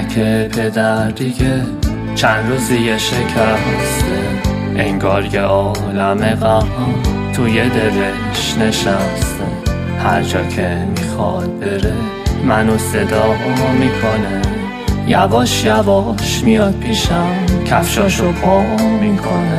عینک پدر دیگه چند روزی شکسته، انگار یه عالم غم توی دلش نشسته. هر جا که میخواد بره منو صدا میکنه، یواش یواش میاد پیشم کفشاشو پا میکنه.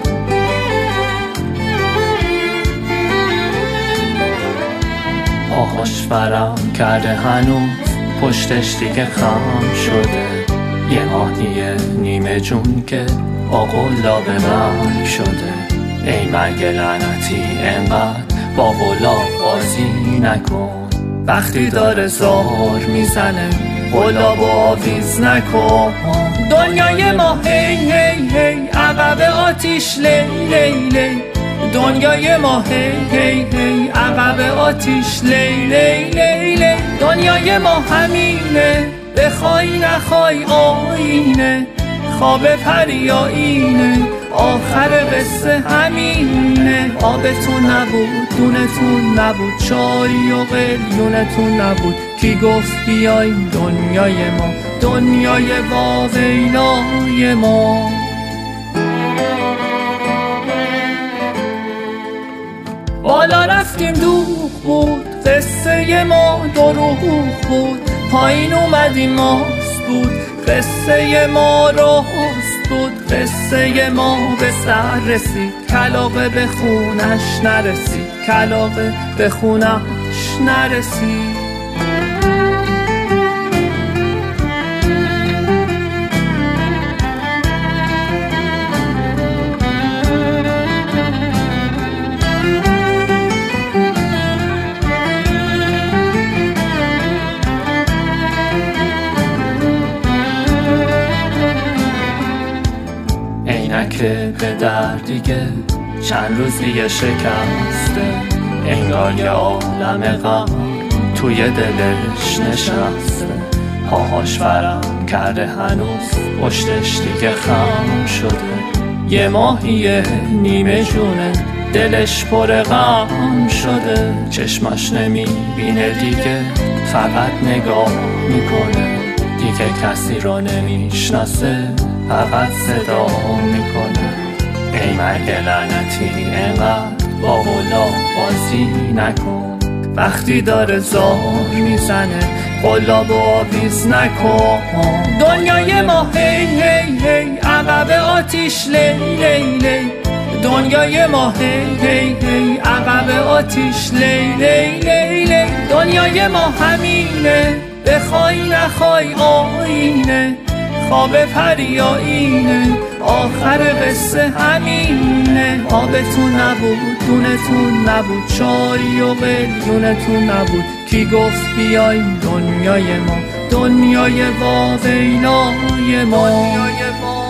پاهاش ورم کرده هنوز پشتش دیگه خم شده، یه ماهی نیمه جون که با قلاب مرگ شده. ای مرگ لعنتی انقدر با قلاب بازی نکن، وقتی داره زار میزنه قلاب آویز نکن. دنیای ما هی هی هی عقب آتیش لی لی لی، دنیای ما هی هی هی عقب آتیش لی لی لی لی. دنیای ما همینه بخوای نخوای آینه، خواب پریایینه آخر قصه همینه. آبتون نبود دونتون نبود، چای و قلیونتون نبود، کی گفت بیاین دنیای ما، دنیای واویلای ما. بالا رفتیم دوغ بود قصه ما، دروغ بود پایین اومدیم ماست بود قصه ما، راست بود قصه ما. به سر رسید کلاغه به خونش نرسید، کلاغه به خونش نرسید. عینک پدر دیگه چند روزی شکسته، انگار یه عالم غم توی دلش نشسته. پاهاش ورم کرده هنوز پشتش دیگه خم شده، یه ماهی نیمه جونه دلش پر غم شده. چشماش نمیبینه دیگه فقط نگاه میکنه، دیگه کسی رو نمیشناسه فقط صدا میکنه. ای مرگ لعنتی انقدر با قلاب بازی نکن، وقتی داره زار میزنه قلاب آویز نکن. دنیای ما هی هی هی عقب آتیش لی لی لی، دنیای ما هی هی هی عقب آتیش لی لی لی لی. دنیای ما همینه بخوای نخوای آینه، خواب پریایینه آخر قصه همینه. آبتون نبود دونتون نبود، چای و قلیونتون نبود، کی گفت بیاین دنیای ما، دنیای واویلای ما.